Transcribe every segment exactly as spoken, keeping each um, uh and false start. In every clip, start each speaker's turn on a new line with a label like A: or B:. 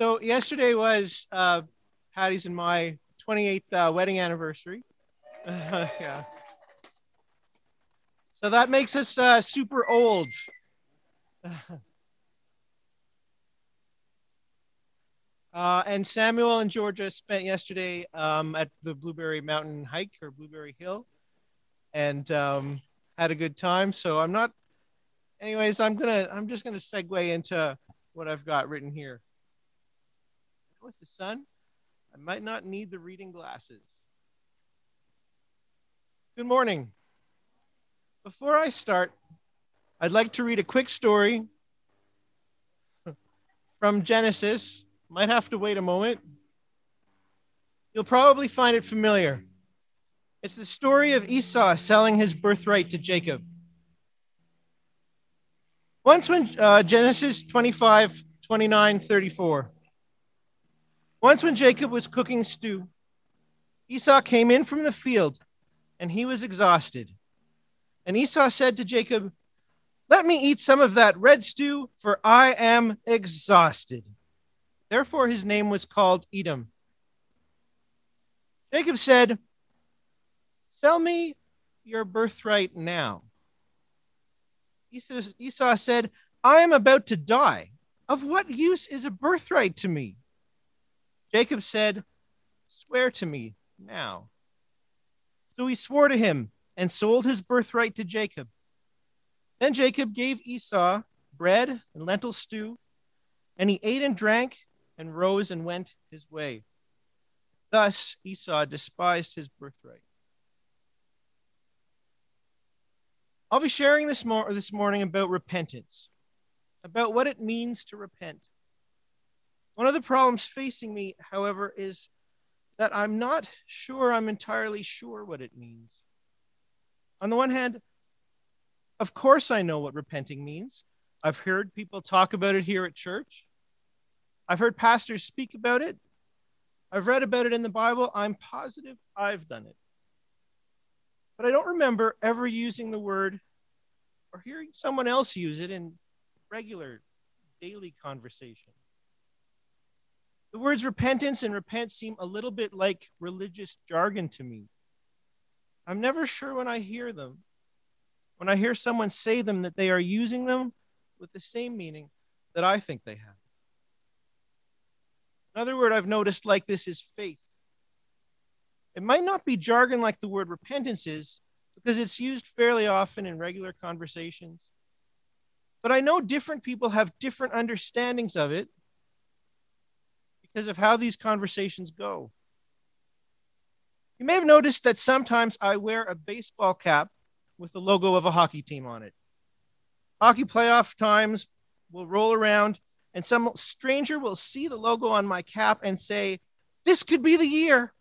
A: So yesterday was uh, Patty's and my twenty-eighth uh, wedding anniversary. Uh, yeah. So that makes us uh, super old. Uh, and Samuel and Georgia spent yesterday um, at the Blueberry Mountain hike or Blueberry Hill, and um, had a good time. So I'm not. Anyways, I'm gonna. I'm just gonna segue into what I've got written here. With the sun, I might not need the reading glasses. Good morning. Before I start, I'd like to read a quick story from Genesis. Might have to wait a moment. You'll probably find it familiar. It's the story of Esau selling his birthright to Jacob. Once when uh, Genesis twenty-five, twenty-nine, thirty-four. Once when Jacob was cooking stew, Esau came in from the field, and he was exhausted. And Esau said to Jacob, "Let me eat some of that red stew, for I am exhausted." Therefore his name was called Edom. Jacob said, "Sell me your birthright now." Esau said, "I am about to die. Of what use is a birthright to me?" Jacob said, "Swear to me now." So he swore to him and sold his birthright to Jacob. Then Jacob gave Esau bread and lentil stew, and he ate and drank and rose and went his way. Thus Esau despised his birthright. I'll be sharing this, mor- this morning about repentance, about what it means to repent. One of the problems facing me, however, is that I'm not sure I'm entirely sure what it means. On the one hand, of course I know what repenting means. I've heard people talk about it here at church. I've heard pastors speak about it. I've read about it in the Bible. I'm positive I've done it. But I don't remember ever using the word or hearing someone else use it in regular daily conversation. The words repentance and repent seem a little bit like religious jargon to me. I'm never sure when I hear them, when I hear someone say them, that they are using them with the same meaning that I think they have. Another word I've noticed like this is faith. It might not be jargon like the word repentance is, because it's used fairly often in regular conversations. But I know different people have different understandings of it because of how these conversations go. You may have noticed that sometimes I wear a baseball cap with the logo of a hockey team on it. Hockey playoff times will roll around, and some stranger will see the logo on my cap and say, "This could be the year."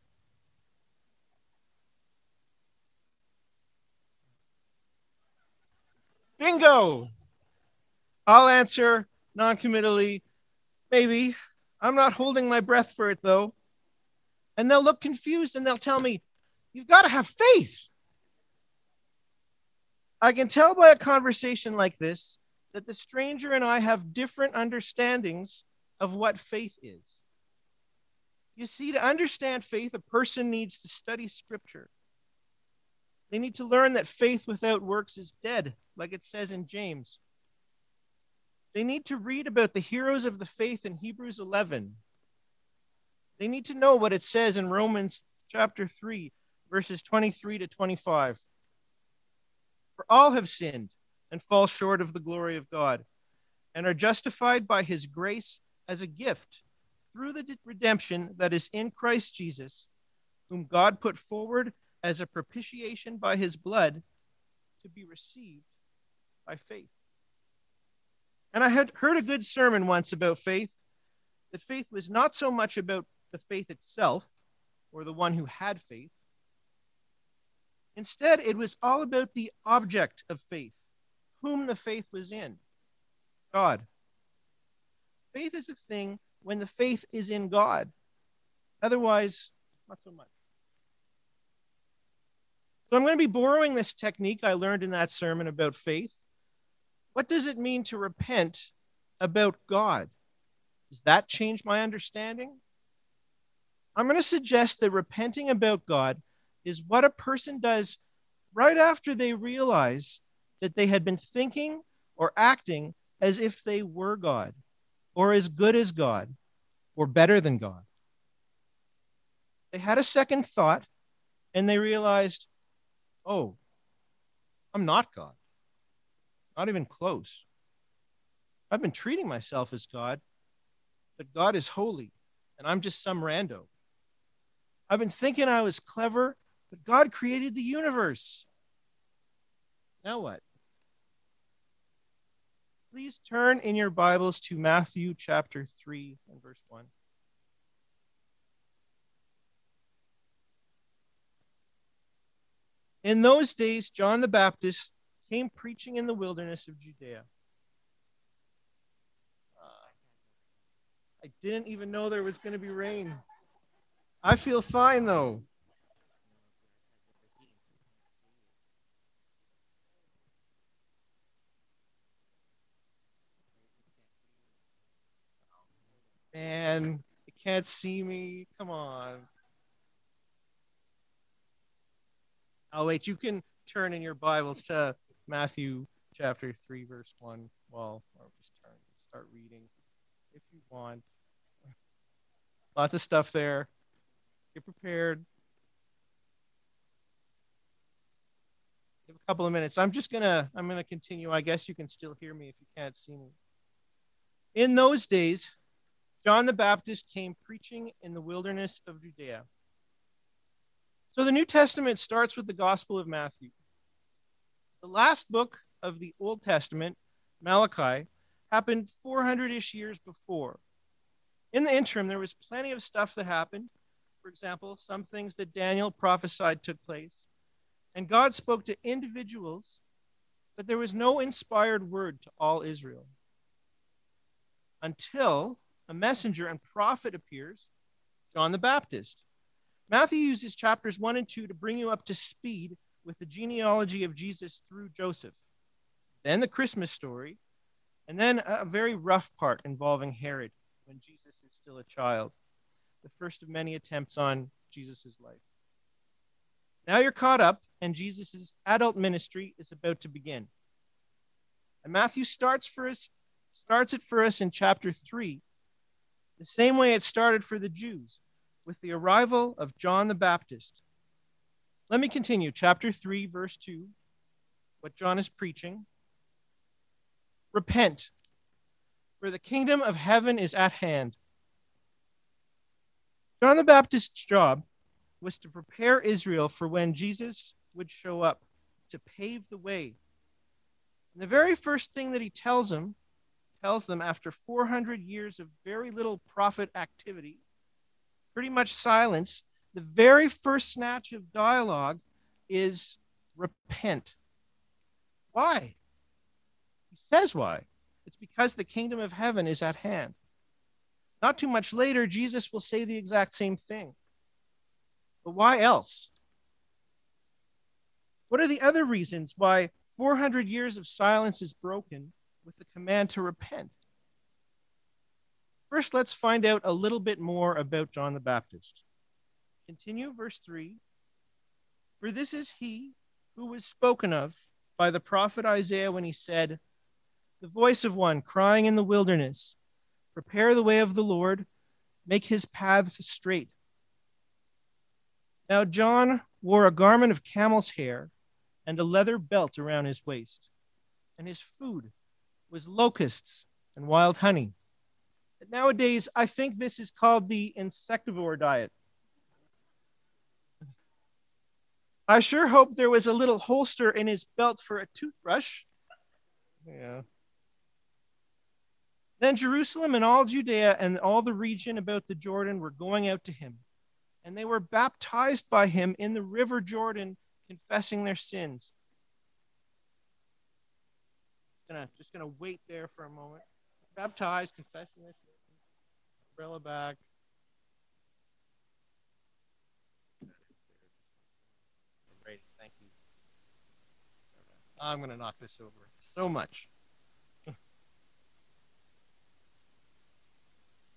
A: Bingo! I'll answer non-committally, "Maybe. I'm not holding my breath for it, though." And they'll look confused and they'll tell me, "You've got to have faith." I can tell by a conversation like this that the stranger and I have different understandings of what faith is. You see, to understand faith, a person needs to study Scripture. They need to learn that faith without works is dead, like it says in James. They need to read about the heroes of the faith in Hebrews eleven. They need to know what it says in Romans chapter three, verses twenty-three to twenty-five. For all have sinned and fall short of the glory of God, and are justified by his grace as a gift through the redemption that is in Christ Jesus, whom God put forward as a propitiation by his blood to be received by faith. And I had heard a good sermon once about faith, that faith was not so much about the faith itself or the one who had faith. Instead, it was all about the object of faith, whom the faith was in, God. Faith is a thing when the faith is in God. Otherwise, not so much. So I'm going to be borrowing this technique I learned in that sermon about faith. What does it mean to repent about God? Does that change my understanding? I'm going to suggest that repenting about God is what a person does right after they realize that they had been thinking or acting as if they were God, or as good as God, or better than God. They had a second thought and they realized, oh, I'm not God. Not even close. I've been treating myself as God, but God is holy, and I'm just some rando. I've been thinking I was clever, but God created the universe. Now what? Please turn in your Bibles to Matthew chapter three and verse one. In those days, John the Baptist came preaching in the wilderness of Judea. Uh, I didn't even know there was going to be rain. I feel fine, though. Man, you can't see me. Come on. Oh, wait, you can turn in your Bibles to Matthew chapter three, verse one. Well, or just turn, start reading if you want. Lots of stuff there. Get prepared. Give a couple of minutes. I'm just gonna I'm gonna continue. I guess you can still hear me if you can't see me. In those days, John the Baptist came preaching in the wilderness of Judea. So the New Testament starts with the Gospel of Matthew. The last book of the Old Testament, Malachi, happened four hundred-ish years before. In the interim, there was plenty of stuff that happened. For example, some things that Daniel prophesied took place. And God spoke to individuals, but there was no inspired word to all Israel. Until a messenger and prophet appears, John the Baptist. Matthew uses chapters one and two to bring you up to speed with the genealogy of Jesus through Joseph. Then the Christmas story, and then a very rough part involving Herod when Jesus is still a child, the first of many attempts on Jesus' life. Now you're caught up, and Jesus' adult ministry is about to begin. And Matthew starts for us, starts it for us in chapter three, the same way it started for the Jews, with the arrival of John the Baptist. Let me continue. Chapter three, verse two, what John is preaching. Repent, for the kingdom of heaven is at hand. John the Baptist's job was to prepare Israel for when Jesus would show up, to pave the way. And the very first thing that he tells them, tells them after four hundred years of very little prophet activity, pretty much silence, the very first snatch of dialogue is repent. Why? He says why. It's because the kingdom of heaven is at hand. Not too much later, Jesus will say the exact same thing. But why else? What are the other reasons why four hundred years of silence is broken with the command to repent? First, let's find out a little bit more about John the Baptist. Continue verse three. For this is he who was spoken of by the prophet Isaiah when he said, the voice of one crying in the wilderness, prepare the way of the Lord, make his paths straight. Now John wore a garment of camel's hair and a leather belt around his waist, and his food was locusts and wild honey. But nowadays, I think this is called the insectivore diet. I sure hope there was a little holster in his belt for a toothbrush. Yeah. Then Jerusalem and all Judea and all the region about the Jordan were going out to him, and they were baptized by him in the river Jordan, confessing their sins. Gonna, just going to wait there for a moment. Baptized, confessing their sins. Umbrella back. Great, thank you. I'm going to knock this over. So much.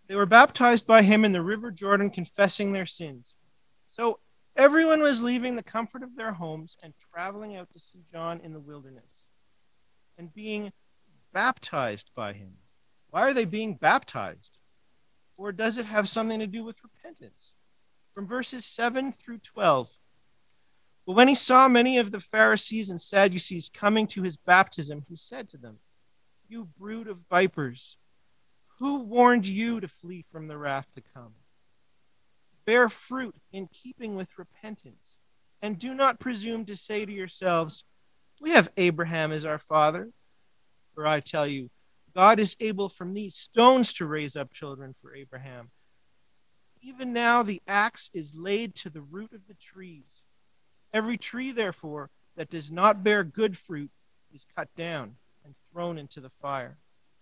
A: They were baptized by him in the river Jordan, confessing their sins. So everyone was leaving the comfort of their homes and traveling out to see John in the wilderness and being baptized by him. Why are they being baptized? Or does it have something to do with repentance? From verses seven through twelve. But when he saw many of the Pharisees and Sadducees coming to his baptism, he said to them, "You brood of vipers, who warned you to flee from the wrath to come? Bear fruit in keeping with repentance, and do not presume to say to yourselves, 'We have Abraham as our father.' For I tell you, God is able from these stones to raise up children for Abraham. Even now the axe is laid to the root of the trees. Every tree, therefore, that does not bear good fruit is cut down and thrown into the fire.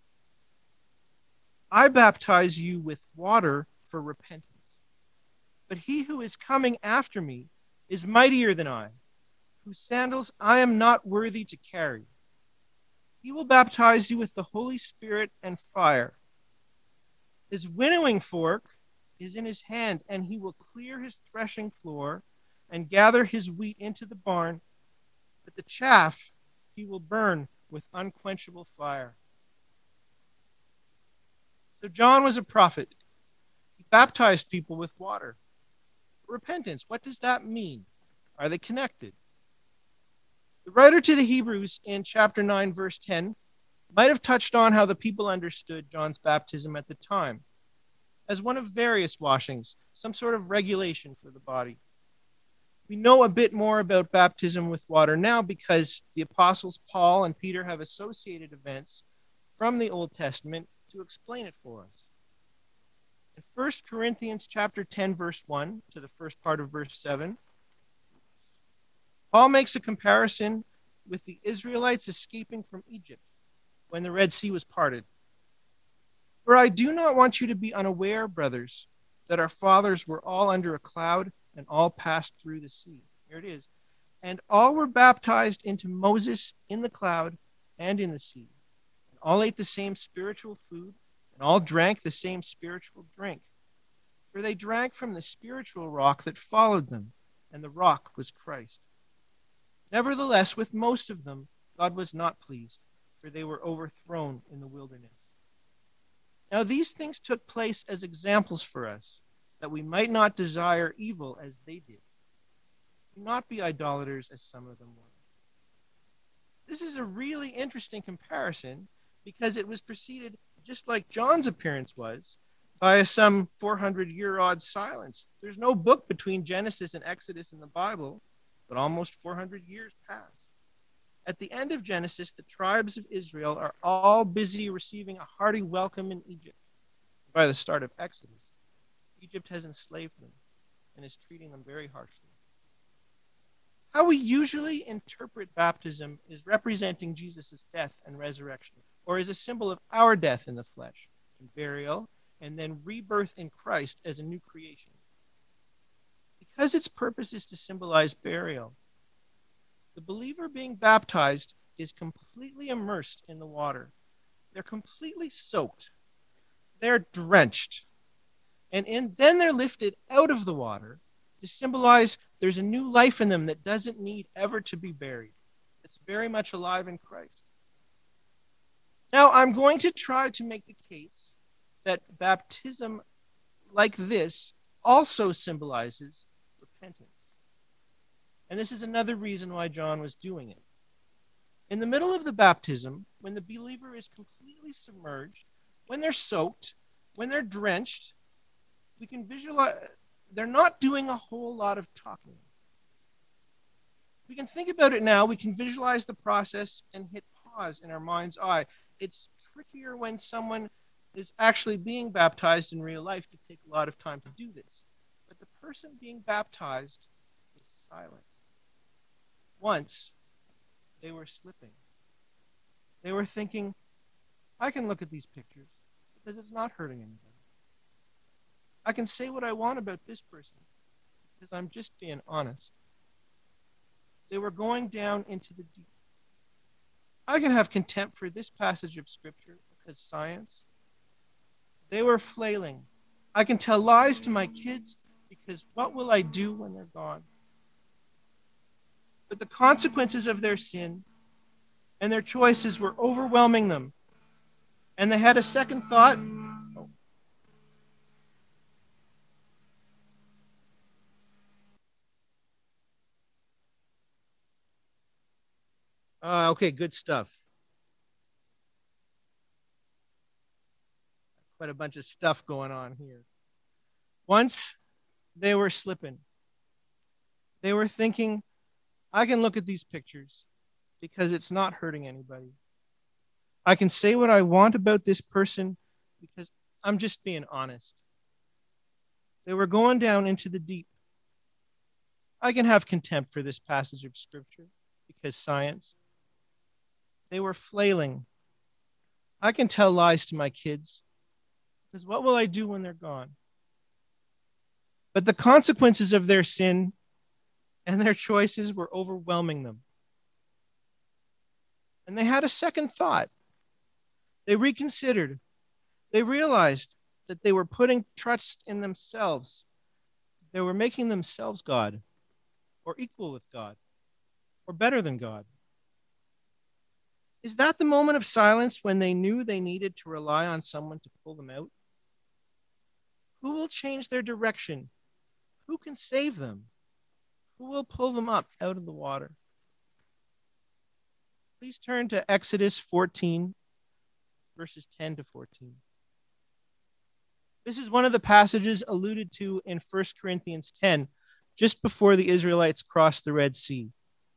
A: I baptize you with water for repentance. But he who is coming after me is mightier than I, whose sandals I am not worthy to carry. He will baptize you with the Holy Spirit and fire. His winnowing fork is in his hand, and he will clear his threshing floor and gather his wheat into the barn, but the chaff he will burn with unquenchable fire." So John was a prophet. He baptized people with water. Repentance, what does that mean? Are they connected? The writer to the Hebrews in chapter nine, verse ten, might have touched on how the people understood John's baptism at the time as one of various washings, some sort of regulation for the body. We know a bit more about baptism with water now because the apostles Paul and Peter have associated events from the Old Testament to explain it for us. In First Corinthians chapter ten, verse one to the first part of verse seven, Paul makes a comparison with the Israelites escaping from Egypt when the Red Sea was parted. "For I do not want you to be unaware, brothers, that our fathers were all under a cloud and all passed through the sea." Here it is. "And all were baptized into Moses in the cloud and in the sea. And all ate the same spiritual food, and all drank the same spiritual drink. For they drank from the spiritual rock that followed them, and the rock was Christ. Nevertheless, with most of them, God was not pleased, for they were overthrown in the wilderness." Now these things took place as examples for us, that we might not desire evil as they did. Do not be idolaters as some of them were. This is a really interesting comparison because it was preceded, just like John's appearance was, by a some four hundred year odd silence. There's no book between Genesis and Exodus in the Bible, but almost four hundred years passed. At the end of Genesis, the tribes of Israel are all busy receiving a hearty welcome in Egypt. By the start of Exodus, Egypt has enslaved them and is treating them very harshly. How we usually interpret baptism is representing Jesus' death and resurrection, or as a symbol of our death in the flesh and burial, and then rebirth in Christ as a new creation. Because its purpose is to symbolize burial, the believer being baptized is completely immersed in the water. They're completely soaked. They're drenched. And in, then they're lifted out of the water to symbolize there's a new life in them that doesn't need ever to be buried. It's very much alive in Christ. Now, I'm going to try to make the case that baptism like this also symbolizes repentance. And this is another reason why John was doing it. In the middle of the baptism, when the believer is completely submerged, when they're soaked, when they're drenched, we can visualize, they're not doing a whole lot of talking. We can think about it now, we can visualize the process and hit pause in our mind's eye. It's trickier when someone is actually being baptized in real life to take a lot of time to do this. But the person being baptized is silent. Once, they were slipping. They were thinking, I can look at these pictures because it's not hurting anybody. I can say what I want about this person because I'm just being honest. They were going down into the deep. I can have contempt for this passage of Scripture because science. They They were flailing. I can tell lies to my kids because what will I do when they're gone? But the consequences of their sin and their choices were overwhelming them. And they had a second thought. Uh, okay, good stuff. Quite a bunch of stuff going on here. Once they were slipping. They were thinking, I can look at these pictures because it's not hurting anybody. I can say what I want about this person because I'm just being honest. They were going down into the deep. I can have contempt for this passage of scripture because science. They were flailing. I can tell lies to my kids because what will I do when they're gone? But the consequences of their sin and their choices were overwhelming them. And they had a second thought. They reconsidered. They realized that they were putting trust in themselves. They were making themselves God, or equal with God, or better than God. Is that the moment of silence when they knew they needed to rely on someone to pull them out? Who will change their direction? Who can save them? Who will pull them up out of the water? Please turn to Exodus fourteen, verses ten to fourteen. This is one of the passages alluded to in First Corinthians ten, just before the Israelites crossed the Red Sea.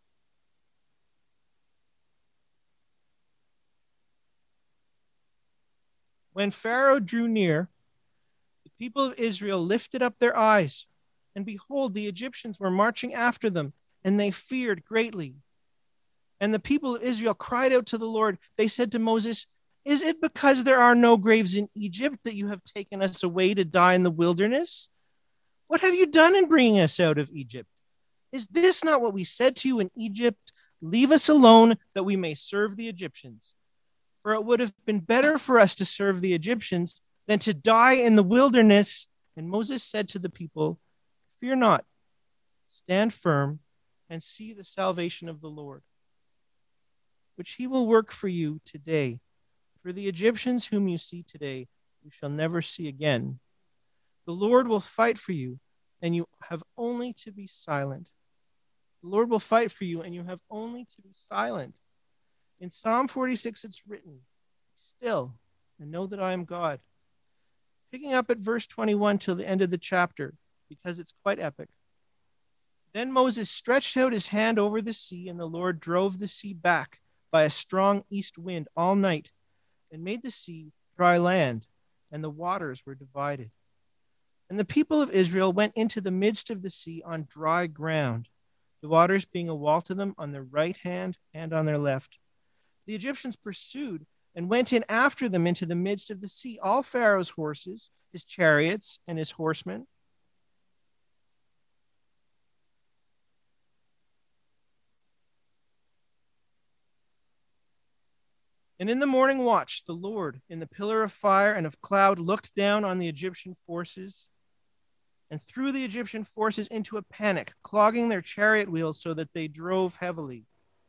A: When Pharaoh drew near, the people of Israel lifted up their eyes, and behold, the Egyptians were marching after them, and they feared greatly. And the people of Israel cried out to the Lord. They said to Moses, "Is it because there are no graves in Egypt that you have taken us away to die in the wilderness? What have you done in bringing us out of Egypt? Is this not what we said to you in Egypt? Leave us alone that we may serve the Egyptians. For it would have been better for us to serve the Egyptians than to die in the wilderness." And Moses said to the people, "Fear not, stand firm and see the salvation of the Lord, which he will work for you today. For the Egyptians whom you see today, you shall never see again. The Lord will fight for you, and you have only to be silent." The Lord will fight for you, and you have only to be silent. In Psalm forty-six, it's written, "Be still and know that I am God." Picking up at verse twenty-one till the end of the chapter, because it's quite epic. Then Moses stretched out his hand over the sea, and the Lord drove the sea back by a strong east wind all night, and made the sea dry land, and the waters were divided. And the people of Israel went into the midst of the sea on dry ground, the waters being a wall to them on their right hand and on their left. The Egyptians pursued and went in after them into the midst of the sea, all Pharaoh's horses, his chariots, and his horsemen. And in the morning watch, the Lord, in the pillar of fire and of cloud, looked down on the Egyptian forces and threw the Egyptian forces into a panic, clogging their chariot wheels so that they drove heavily.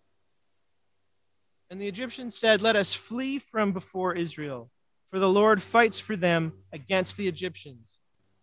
A: And the Egyptians said, "Let us flee from before Israel, for the Lord fights for them against the Egyptians."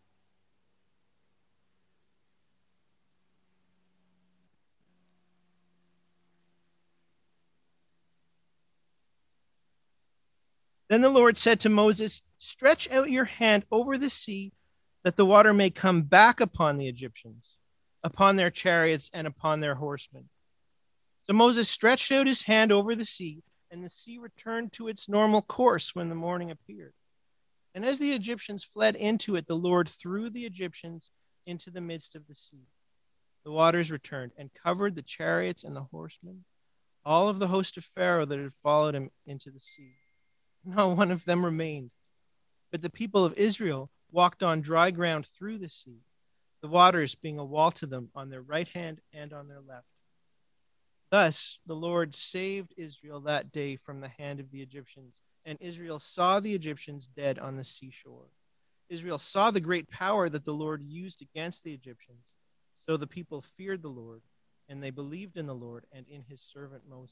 A: Then the Lord said to Moses, "Stretch out your hand over the sea, that the water may come back upon the Egyptians, upon their chariots, and upon their horsemen." So Moses stretched out his hand over the sea, and the sea returned to its normal course when the morning appeared. And as the Egyptians fled into it, the Lord threw the Egyptians into the midst of the sea. The waters returned and covered the chariots and the horsemen, all of the host of Pharaoh that had followed him into the sea. Not one of them remained. But the people of Israel walked on dry ground through the sea, the waters being a wall to them on their right hand and on their left. Thus the Lord saved Israel that day from the hand of the Egyptians, And Israel saw the Egyptians dead on the seashore. Israel saw the great power that the Lord used against the Egyptians. So the people feared the Lord, and they believed in the Lord and in his servant Moses.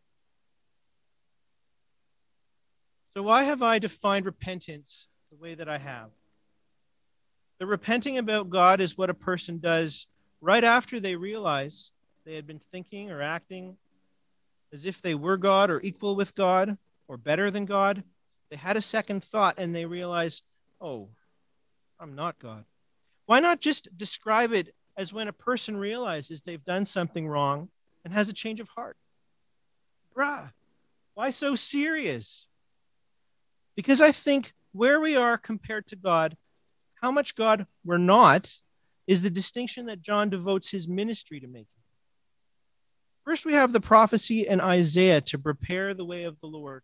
A: So why have I defined repentance the way that I have? The repenting about God is what a person does right after they realize they had been thinking or acting as if they were God or equal with God or better than God. They had a second thought and they realize, oh, I'm not God. Why not just describe it as when a person realizes they've done something wrong and has a change of heart? Bruh, why so serious? Because I think where we are compared to God, how much God we're not, is the distinction that John devotes his ministry to making. First, we have the prophecy in Isaiah to prepare the way of the Lord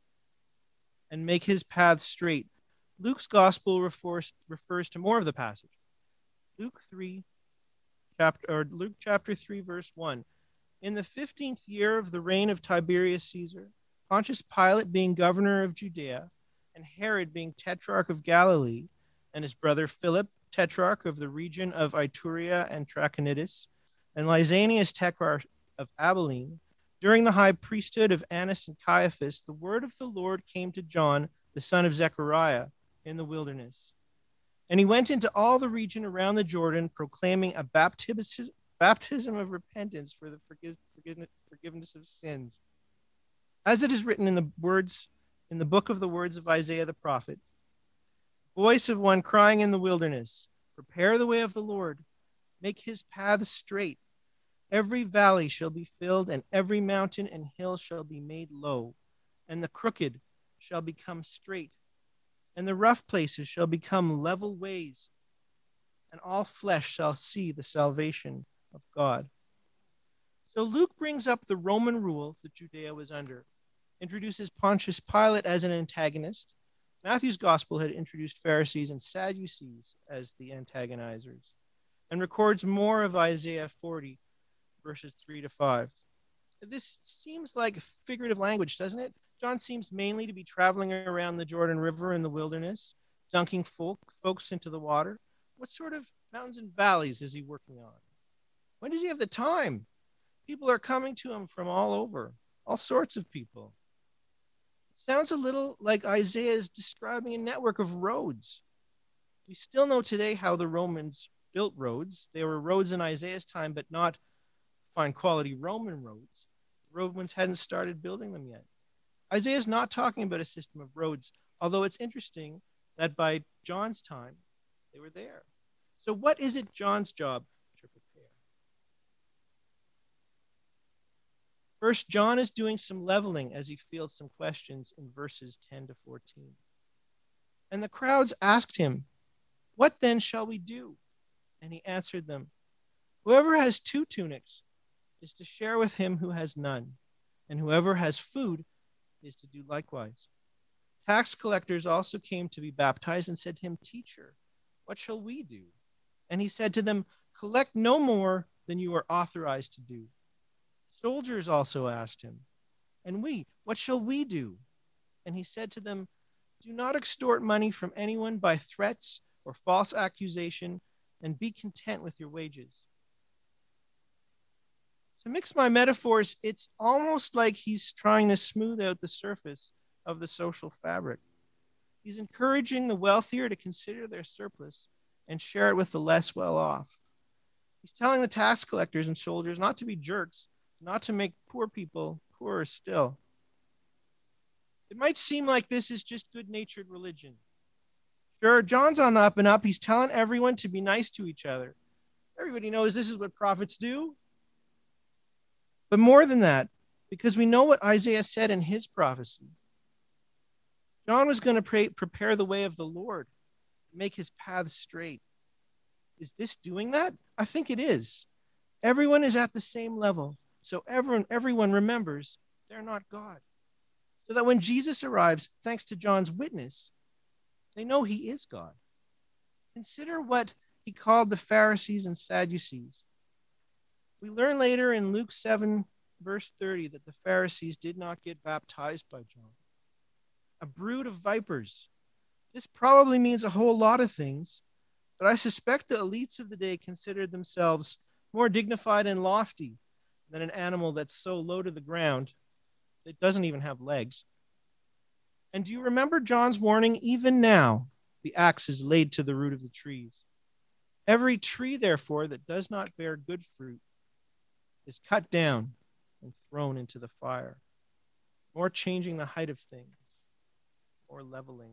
A: and make his path straight. Luke's gospel refers, refers to more of the passage. Luke three, chapter, or Luke chapter three, verse one. In the fifteenth year of the reign of Tiberius Caesar, Pontius Pilate being governor of Judea, and Herod being tetrarch of Galilee, and his brother Philip, tetrarch of the region of Iturea and Trachonitis, and Lysanias, tetrarch of Abilene, during the high priesthood of Annas and Caiaphas, the word of the Lord came to John, the son of Zechariah, in the wilderness. And he went into all the region around the Jordan, proclaiming a baptism, baptism of repentance for the forgiveness, forgiveness of sins. As it is written in the words, in the book of the words of Isaiah the prophet, voice of one crying in the wilderness, prepare the way of the Lord, make his paths straight. Every valley shall be filled, and every mountain and hill shall be made low, and the crooked shall become straight, and the rough places shall become level ways, and all flesh shall see the salvation of God. So Luke brings up the Roman rule that Judea was under, introduces Pontius Pilate as an antagonist. Matthew's gospel had introduced Pharisees and Sadducees as the antagonizers, and records more of Isaiah forty, verses three to five. This seems like figurative language, doesn't it? John seems mainly to be traveling around the Jordan River in the wilderness, dunking folk, folks into the water. What sort of mountains and valleys is he working on? When does he have the time? People are coming to him from all over, all sorts of people. It sounds a little like Isaiah is describing a network of roads. We still know today how the Romans built roads. They were roads in Isaiah's time, but not fine quality Roman roads. The Romans hadn't started building them yet. Isaiah's not talking about a system of roads, although it's interesting that by John's time, they were there. So what is it John's job to prepare? First, John is doing some leveling as he fields some questions in verses ten to fourteen. And the crowds asked him, what then shall we do? And he answered them, whoever has two tunics is to share with him who has none, and whoever has food is to do likewise. Tax collectors also came to be baptized and said to him, teacher, what shall we do? And he said to them, collect no more than you are authorized to do. Soldiers also asked him, and we, what shall we do? And he said to them, do not extort money from anyone by threats or false accusation, and be content with your wages. To mix my metaphors, it's almost like he's trying to smooth out the surface of the social fabric. He's encouraging the wealthier to consider their surplus and share it with the less well-off. He's telling the tax collectors and soldiers not to be jerks, not to make poor people poorer still. It might seem like this is just good-natured religion. Sure, John's on the up and up. He's telling everyone to be nice to each other. Everybody knows this is what prophets do. But more than that, because we know what Isaiah said in his prophecy. John was going to pray, prepare the way of the Lord, make his paths straight. Is this doing that? I think it is. Everyone is at the same level, so everyone, everyone remembers they're not God. So that when Jesus arrives, thanks to John's witness, they know he is God. Consider what he called the Pharisees and Sadducees. We learn later in Luke seven, verse thirty, that the Pharisees did not get baptized by John. a brood of vipers. This probably means a whole lot of things, but I suspect the elites of the day considered themselves more dignified and lofty than an animal that's so low to the ground it doesn't even have legs. And do you remember John's warning? Even now, the axe is laid to the root of the trees. Every tree, therefore, that does not bear good fruit is cut down and thrown into the fire, more changing the height of things, or leveling.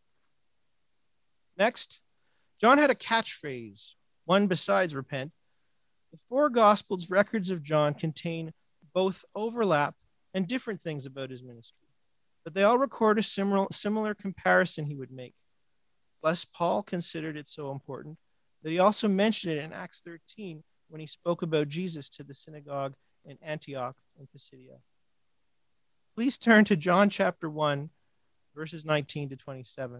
A: Next, John had a catchphrase, one besides repent. The four Gospels' records of John contain both overlap and different things about his ministry, but they all record a similar, similar comparison he would make. Plus, Paul considered it so important that he also mentioned it in Acts thirteen when he spoke about Jesus to the synagogue in Antioch in Pisidia. Please turn to John chapter one, verses nineteen to twenty-seven.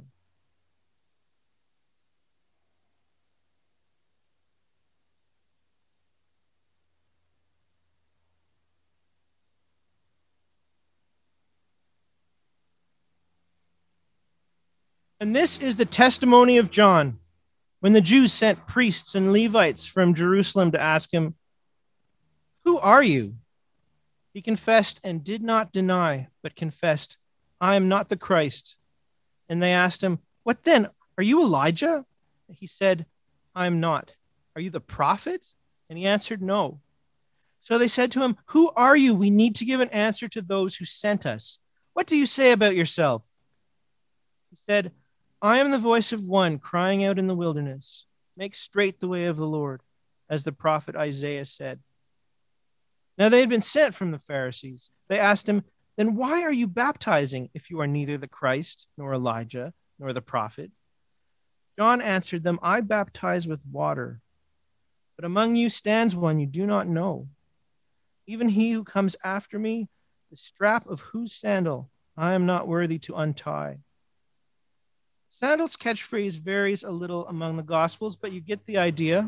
A: And this is the testimony of John, when the Jews sent priests and Levites from Jerusalem to ask him, "Who are you?" He confessed and did not deny, but confessed, "I am not the Christ." And they asked him, "What then? Are you Elijah?" And he said, "I am not." "Are you the prophet?" And he answered, "No." So they said to him, "Who are you? We need to give an answer to those who sent us. What do you say about yourself?" He said, "I am the voice of one crying out in the wilderness, 'Make straight the way of the Lord,' as the prophet Isaiah said." Now they had been sent from the Pharisees. They asked him, "Then why are you baptizing if you are neither the Christ, nor Elijah, nor the prophet?" John answered them, "I baptize with water, but among you stands one you do not know, even he who comes after me, the strap of whose sandal I am not worthy to untie." Sandal's catchphrase varies a little among the Gospels, but you get the idea.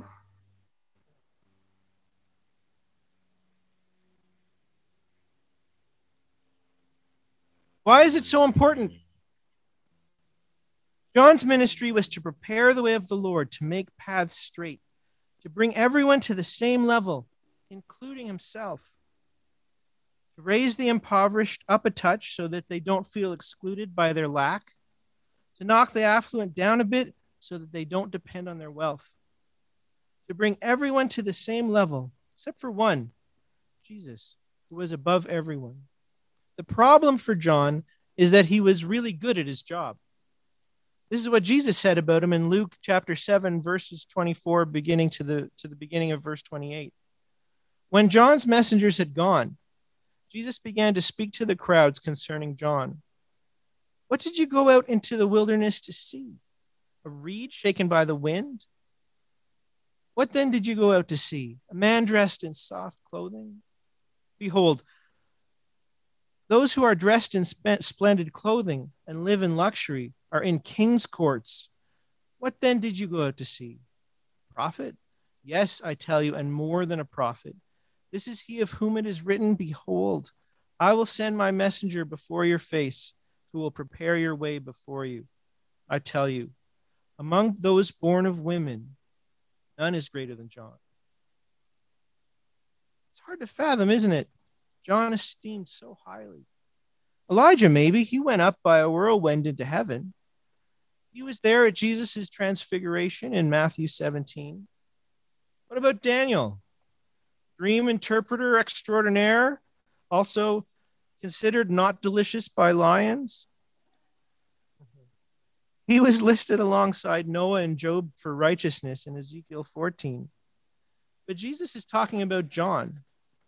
A: Why is it so important? John's ministry was to prepare the way of the Lord, to make paths straight, to bring everyone to the same level, including himself, to raise the impoverished up a touch so that they don't feel excluded by their lack, to knock the affluent down a bit so that they don't depend on their wealth, to bring everyone to the same level, except for one, Jesus, who was above everyone. The problem for John is that he was really good at his job. This is what Jesus said about him in Luke chapter seven, verses twenty-four, beginning to the, to the beginning of verse twenty-eight. When John's messengers had gone, Jesus began to speak to the crowds concerning John. "What did you go out into the wilderness to see? A reed shaken by the wind? What then did you go out to see? A man dressed in soft clothing? Behold, those who are dressed in splendid clothing and live in luxury are in king's courts. What then did you go out to see? A prophet? Yes, I tell you, and more than a prophet. This is he of whom it is written, 'Behold, I will send my messenger before your face, who will prepare your way before you.' I tell you, among those born of women, none is greater than John." It's hard to fathom, isn't it? John esteemed so highly. Elijah, maybe, he went up by a whirlwind into heaven. He was there at Jesus' transfiguration in Matthew seventeen. What about Daniel? Dream interpreter extraordinaire, also considered not delicious by lions. He was listed alongside Noah and Job for righteousness in Ezekiel fourteen. But Jesus is talking about John.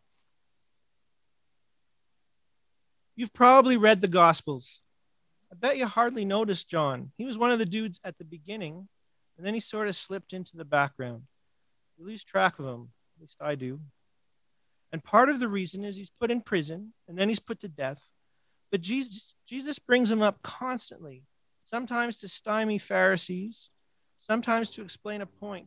A: You've probably read the Gospels. I bet you hardly noticed John. He was one of the dudes at the beginning, and then he sort of slipped into the background. You lose track of him, at least I do. And part of the reason is he's put in prison, and then he's put to death. But Jesus, Jesus brings him up constantly, sometimes to stymie Pharisees, sometimes to explain a point.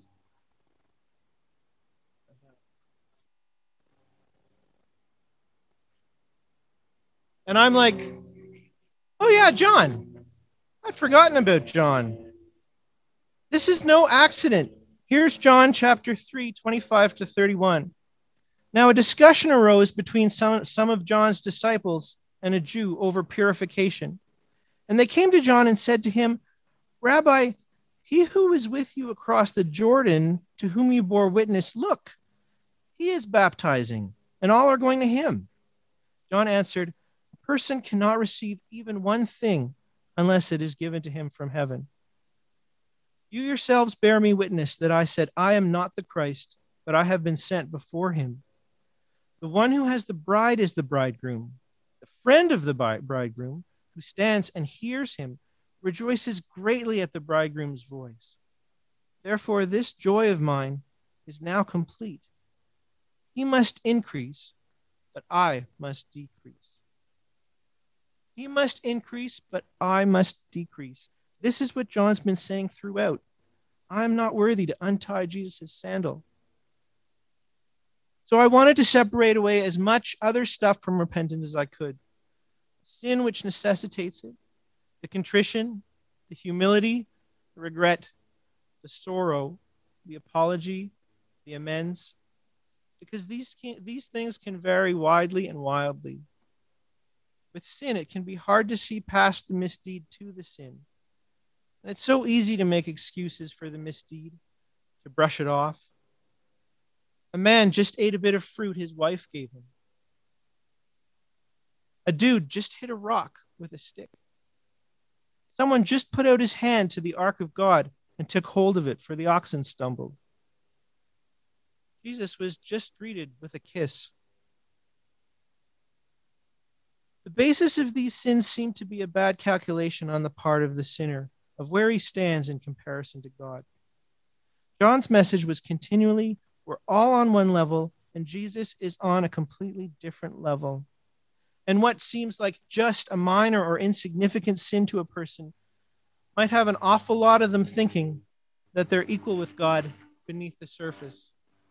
A: And I'm like, Oh, yeah, John. I'd forgotten about John. This is no accident. Here's John chapter three, twenty-five to thirty-one. Now, a discussion arose between some, some of John's disciples and a Jew over purification. And they came to John and said to him, Rabbi, he who is with you across the Jordan, to whom you bore witness, look, he is baptizing, and all are going to him. John answered, a person cannot receive even one thing unless it is given to him from heaven. You yourselves bear me witness that I said, I am not the Christ, but I have been sent before him. The one who has the bride is the bridegroom. The friend of the bridegroom, who stands and hears him, rejoices greatly at the bridegroom's voice. Therefore, this joy of mine is now complete. He must increase, but I must decrease. He must increase, but I must decrease. This is what John's been saying throughout. I am not worthy to untie Jesus' sandal. So I wanted to separate away as much other stuff from repentance as I could. Sin which necessitates it, the contrition, the humility, the regret, the sorrow, the apology, the amends, because these, can, these things can vary widely and wildly. With sin, it can be hard to see past the misdeed to the sin. And it's so easy to make excuses for the misdeed, to brush it off. A man just ate a bit of fruit his wife gave him. A dude just hit a rock with a stick. Someone just put out his hand to the ark of God and took hold of it, for the oxen stumbled. Jesus was just greeted with a kiss. The basis of these sins seemed to be a bad calculation on the part of the sinner of where he stands in comparison to God. John's message was continually, we're all on one level, and Jesus is on a completely different level. And what seems like just a minor or insignificant sin to a person might have an awful lot of them thinking that they're equal with God beneath the surface.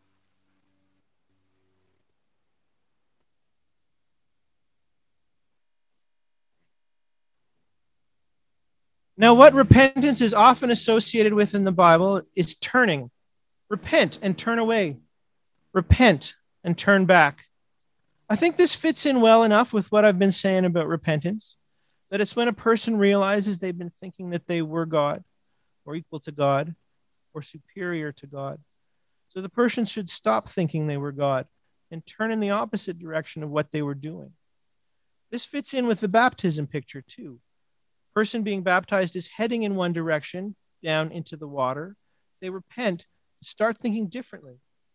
A: Now, what repentance is often associated with in the Bible is turning. Repent and turn away. Repent and turn back. I think this fits in well enough with what I've been saying about repentance, that it's when a person realizes they've been thinking that they were God, or equal to God, or superior to God. So the person should stop thinking they were God and turn in the opposite direction of what they were doing. This fits in with the baptism picture too. Person being baptized is heading in one direction, down into the water. They repent, start thinking differently.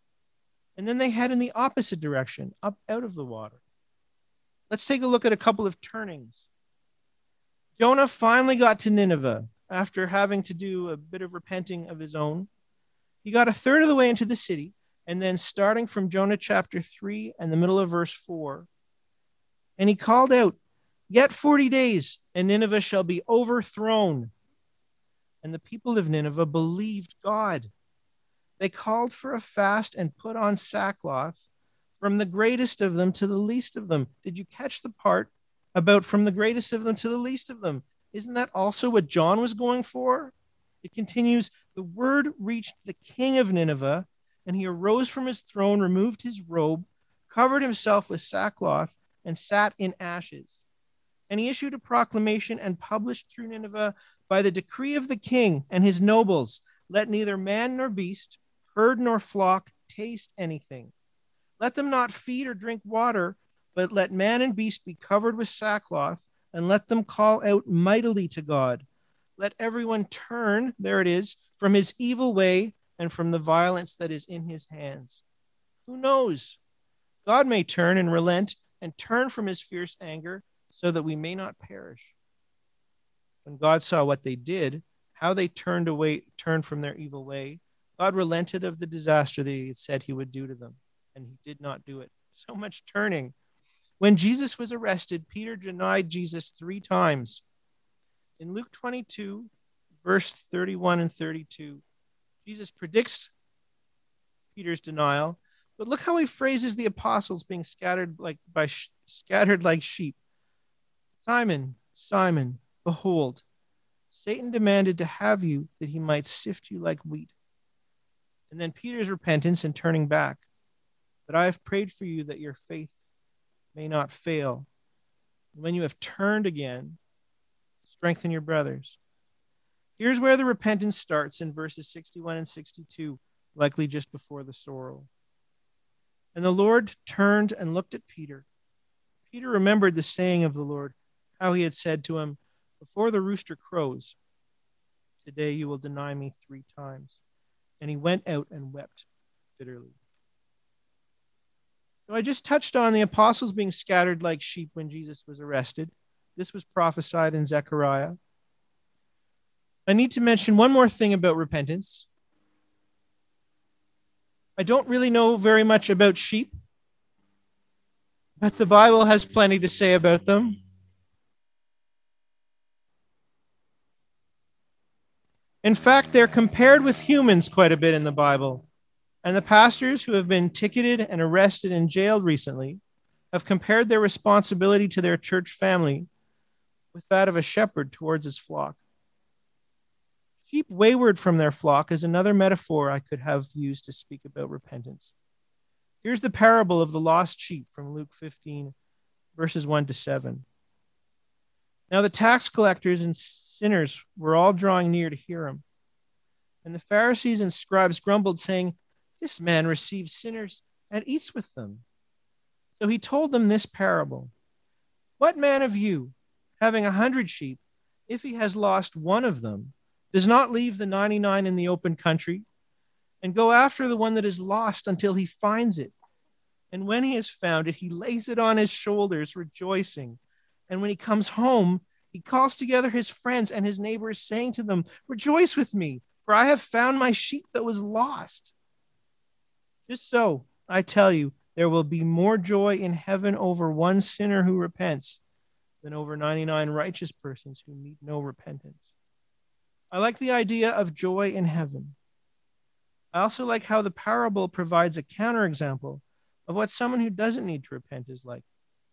A: And then they head in the opposite direction, up out of the water. Let's take a look at a couple of turnings. Jonah finally got to Nineveh after having to do a bit of repenting of his own. He got a third of the way into the city, and then starting from Jonah chapter three and the middle of verse four, and he called out, Yet forty days, and Nineveh shall be overthrown. And the people of Nineveh believed God. They called for a fast and put on sackcloth, from the greatest of them to the least of them. Did you catch the part about from the greatest of them to the least of them? Isn't that also what John was going for? It continues, the word reached the king of Nineveh, and he arose from his throne, removed his robe, covered himself with sackcloth, and sat in ashes. And he issued a proclamation and published through Nineveh, by the decree of the king and his nobles, let neither man nor beast, herd nor flock taste anything. Let them not feed or drink water, but let man and beast be covered with sackcloth, and let them call out mightily to God. Let everyone turn, there it is, from his evil way and from the violence that is in his hands. Who knows? God may turn and relent and turn from his fierce anger, so that we may not perish. When God saw what they did, how they turned away, turned from their evil way, God relented of the disaster that he had said he would do to them, and he did not do it. So much turning. When Jesus was arrested, Peter denied Jesus three times. In Luke twenty-two, verse thirty-one and thirty-two, Jesus predicts Peter's denial, but look how he phrases the apostles being scattered like by sh- scattered like sheep. Simon, Simon, behold, Satan demanded to have you that he might sift you like wheat. And then Peter's repentance and turning back. But I have prayed for you that your faith may not fail. And when you have turned again, strengthen your brothers. Here's where the repentance starts in verses sixty-one and sixty-two, likely just before the sorrow. And the Lord turned and looked at Peter. Peter remembered the saying of the Lord, how he had said to him, before the rooster crows, today you will deny me three times. And he went out and wept bitterly. So I just touched on the apostles being scattered like sheep when Jesus was arrested. This was prophesied in Zechariah. I need to mention one more thing about repentance. I don't really know very much about sheep, but the Bible has plenty to say about them. In fact, they're compared with humans quite a bit in the Bible. And the pastors who have been ticketed and arrested and jailed recently have compared their responsibility to their church family with that of a shepherd towards his flock. Sheep wayward from their flock is another metaphor I could have used to speak about repentance. Here's the parable of the lost sheep from Luke fifteen, verses one to seven. Now the tax collectors and sinners were all drawing near to hear him. And the Pharisees and scribes grumbled, saying, this man receives sinners and eats with them. So he told them this parable. What man of you, having a hundred sheep, if he has lost one of them, does not leave the ninety-nine in the open country and go after the one that is lost until he finds it? And when he has found it, he lays it on his shoulders, rejoicing. And when he comes home, he calls together his friends and his neighbors, saying to them, rejoice with me, for I have found my sheep that was lost. Just so, I tell you, there will be more joy in heaven over one sinner who repents than over ninety-nine righteous persons who need no repentance. I like the idea of joy in heaven. I also like how the parable provides a counterexample of what someone who doesn't need to repent is like.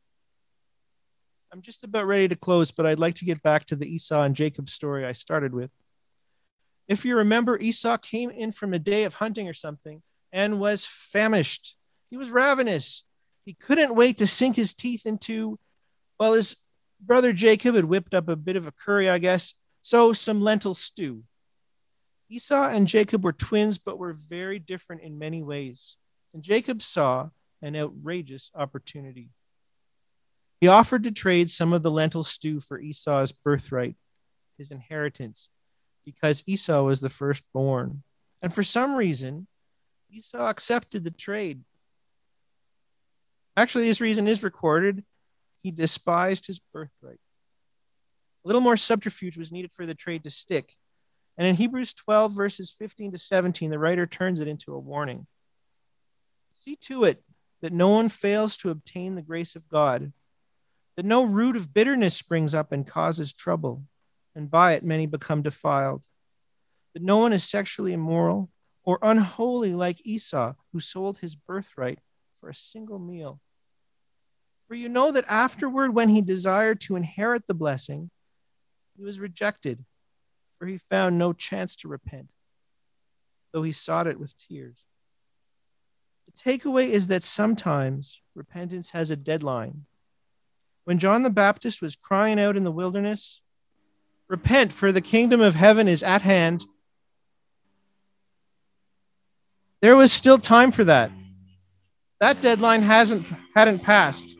A: I'm just about ready to close, but I'd like to get back to the Esau and Jacob story I started with. If you remember, Esau came in from a day of hunting or something and was famished. He was ravenous. He couldn't wait to sink his teeth into, well, his brother Jacob had whipped up a bit of a curry, I guess, so some lentil stew. Esau and Jacob were twins, but were very different in many ways. And Jacob saw an outrageous opportunity. He offered to trade some of the lentil stew for Esau's birthright, his inheritance, because Esau was the firstborn. And for some reason, Esau accepted the trade. Actually, this reason is recorded. He despised his birthright. A little more subterfuge was needed for the trade to stick. And in Hebrews twelve, verses fifteen to seventeen, the writer turns it into a warning. See to it that no one fails to obtain the grace of God, that no root of bitterness springs up and causes trouble, and by it many become defiled, that no one is sexually immoral or unholy like Esau, who sold his birthright for a single meal. For you know that afterward, when he desired to inherit the blessing, he was rejected, for he found no chance to repent, though he sought it with tears. The takeaway is that sometimes repentance has a deadline. When John the Baptist was crying out in the wilderness, repent, for the kingdom of heaven is at hand, there was still time for that. That deadline hasn't hadn't passed.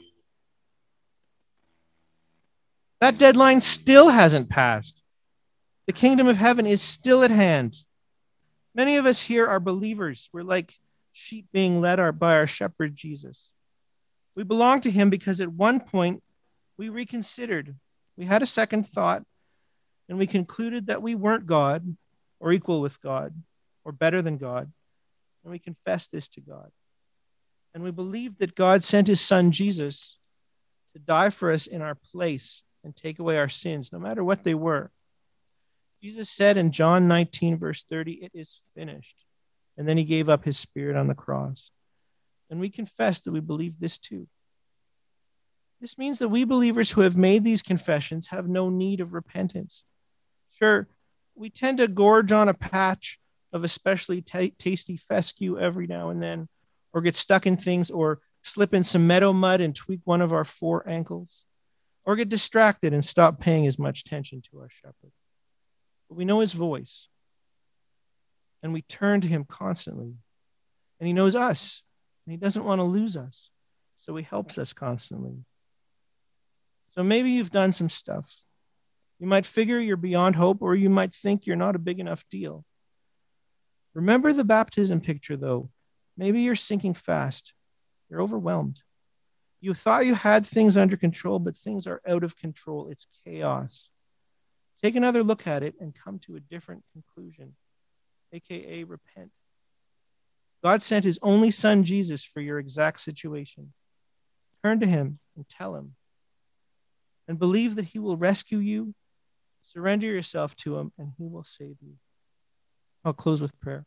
A: That deadline still hasn't passed. The kingdom of heaven is still at hand. Many of us here are believers. We're like sheep being led by our shepherd, Jesus. We belong to him because at one point we reconsidered. We had a second thought, and we concluded that we weren't God or equal with God or better than God. And we confessed this to God. And we believed that God sent his son, Jesus, to die for us in our place and take away our sins, no matter what they were. Jesus said in John nineteen, verse thirty, it is finished. And then he gave up his spirit on the cross. And we confess that we believe this too. This means that we believers who have made these confessions have no need of repentance. Sure, we tend to gorge on a patch of especially t- tasty fescue every now and then, or get stuck in things, or slip in some meadow mud and tweak one of our four ankles, or get distracted and stop paying as much attention to our shepherd. But we know his voice, and we turn to him constantly, and he knows us, and he doesn't want to lose us, so he helps us constantly. So maybe you've done some stuff. You might figure you're beyond hope, or you might think you're not a big enough deal. Remember the baptism picture, though. Maybe you're sinking fast. You're overwhelmed. You thought you had things under control, but things are out of control. It's chaos. Take another look at it and come to a different conclusion, aka repent. God sent his only son, Jesus, for your exact situation. Turn to him and tell him, and believe that he will rescue you. Surrender yourself to him, and he will save you. I'll close with prayer.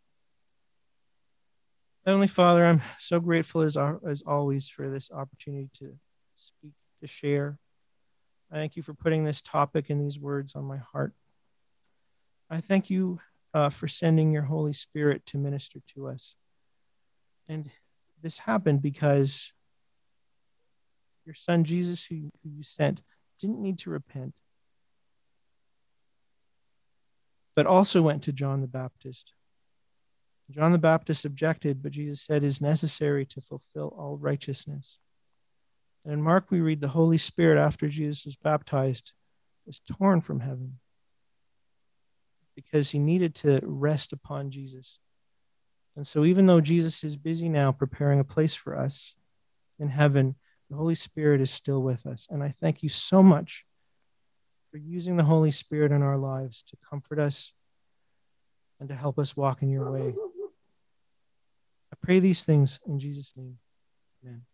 A: Heavenly Father, I'm so grateful as, as always for this opportunity to speak, to share. I thank you for putting this topic and these words on my heart. I thank you uh, for sending your Holy Spirit to minister to us. And this happened because your son Jesus, who, who you sent, didn't need to repent, but also went to John the Baptist. John the Baptist objected, but Jesus said it is necessary to fulfill all righteousness. And in Mark, we read the Holy Spirit, after Jesus was baptized, was torn from heaven because he needed to rest upon Jesus. And so even though Jesus is busy now preparing a place for us in heaven, the Holy Spirit is still with us. And I thank you so much for using the Holy Spirit in our lives to comfort us and to help us walk in your way. I pray these things in Jesus' name. Amen.